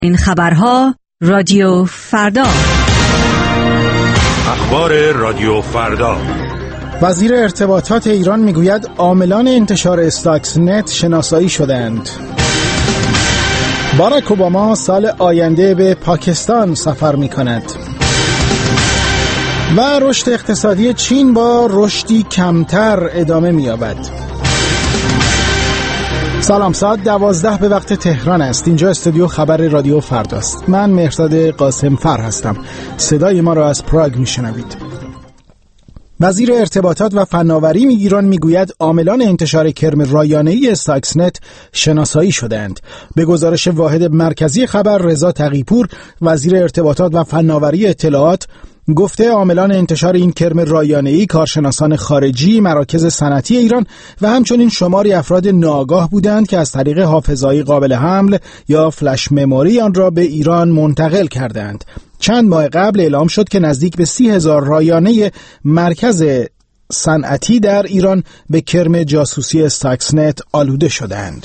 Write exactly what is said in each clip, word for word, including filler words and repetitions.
این خبرها رادیو فردا. اخبار رادیو فردا. وزیر ارتباطات ایران میگوید عاملان انتشار استاکس نت شناسایی شدند. باراک اوباما سال آینده به پاکستان سفر می‌کند. و رشد اقتصادی چین با رشدی کمتر ادامه می‌یابد. سلام، ساعت دوازده به وقت تهران است. اینجا استودیو خبر رادیو فرداست. من مهرداد قاسم فر هستم. صدای ما را از پراگ میشنوید. وزیر ارتباطات و فناوری ایران میگوید عاملان انتشار کرم رایانه‌ای استاکس نت شناسایی شدند. به گزارش واحد مرکزی خبر رضا تقی‌پور، وزیر ارتباطات و فناوری اطلاعات، گفته عاملان انتشار این کرم رایانه‌ای کارشناسان خارجی، مراکز صنعتی ایران و همچنین شماری افراد ناآگاه بودند که از طریق حافظه‌ای قابل حمل یا فلش مموری آن را به ایران منتقل کردند. چند ماه قبل اعلام شد که نزدیک به سی هزار رایانه مرکز صنعتی در ایران به کرم جاسوسی استاکس نت آلوده شدند.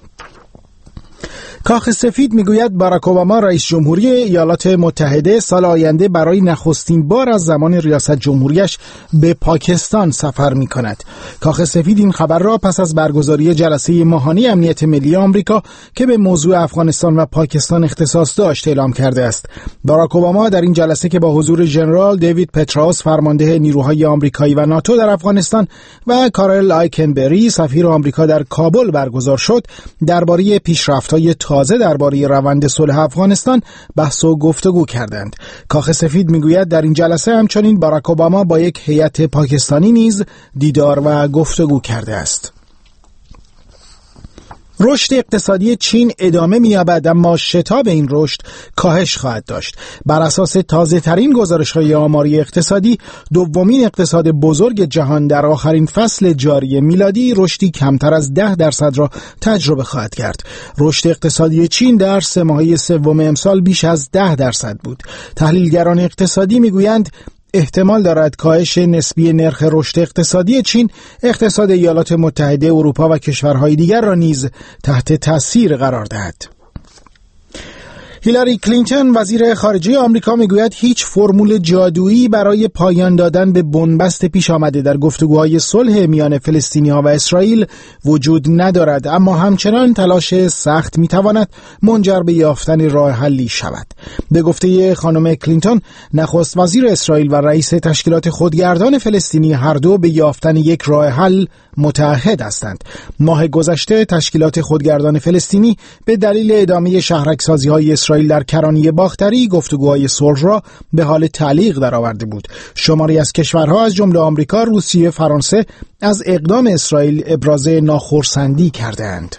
کاخ سفید میگوید باراک اوباما رئیس جمهوری ایالات متحده سال آینده برای نخستین بار از زمان ریاست جمهوریش به پاکستان سفر می کند. کاخ سفید این خبر را پس از برگزاری جلسه ماهانه امنیت ملی آمریکا که به موضوع افغانستان و پاکستان اختصاص داشت اعلام کرده است. باراک اوباما در این جلسه که با حضور ژنرال دیوید پتراوس فرمانده نیروهای آمریکایی و ناتو در افغانستان و کارل لایکنبری سفیر آمریکا در کابل برگزار شد، درباره پیشرفت‌های تازه درباره روند صلح افغانستان بحث و گفتگو کردند. کاخ سفید میگوید در این جلسه همچنین باراک اوباما با یک هیئت پاکستانی نیز دیدار و گفتگو کرده است. رشد اقتصادی چین ادامه می‌یابد، اما شتاب این رشد کاهش خواهد داشت. بر اساس تازه‌ترین گزارش‌های آماری اقتصادی، دومین اقتصاد بزرگ جهان در آخرین فصل جاری میلادی رشدی کمتر از ده درصد را تجربه خواهد کرد. رشد اقتصادی چین در سه ماهه سوم امسال بیش از ده درصد بود. تحلیلگران اقتصادی می‌گویند احتمال دارد کاهش نسبی نرخ رشد اقتصادی چین اقتصاد ایالات متحده اروپا و کشورهای دیگر را نیز تحت تاثیر قرار دهد. هیلاری کلینتون وزیر خارجه آمریکا میگوید هیچ فرمول جادویی برای پایان دادن به بنبست پیش آمده در گفتگوهای صلح میان فلسطینی‌ها و اسرائیل وجود ندارد، اما همچنان تلاش سخت میتواند منجر به یافتن راه حلی شود. به گفته خانم کلینتون، نخست وزیر اسرائیل و رئیس تشکیلات خودگردان فلسطینی هر دو به یافتن یک راه حل متعهد هستند. ماه گذشته تشکیلات خودگردان فلسطینی به دلیل ادامه شهرک‌سازی‌های اسرائیل در کرانه باختری گفتگوهای صلح را به حال تعلیق درآورده بود. شماری از کشورها از جمله آمریکا، روسیه، فرانسه از اقدام اسرائیل ابراز ناخرسندی کردند.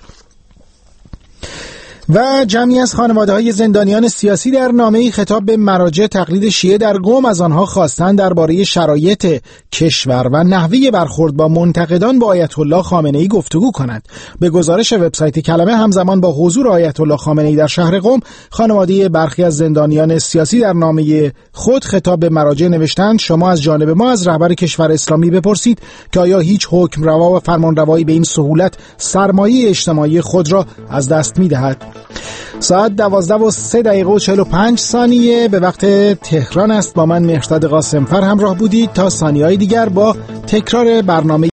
و جمعی از خانواده‌های زندانیان سیاسی در نامه‌ای خطاب به مراجع تقلید شیعه در قم از آنها خواستند درباره شرایط کشور و نحوه برخورد با منتقدان با آیت الله خامنه‌ای گفتگو کنند. به گزارش وبسایت کلمه، همزمان با حضور آیت الله خامنه‌ای در شهر قم، خانواده برخی از زندانیان سیاسی در نامه خود خطاب به مراجع نوشتند شما از جانب ما از رهبر کشور اسلامی بپرسید که آیا هیچ حکم روا و فرمانروایی به این سهولت سرمایه اجتماعی خود را از دست می‌دهد. ساعت دوازده و سه دقیقه و چهل و پنج ثانیه به وقت تهران است. با من مهرداد قاسم فر همراه بودید تا ثانیه‌های دیگر با تکرار برنامه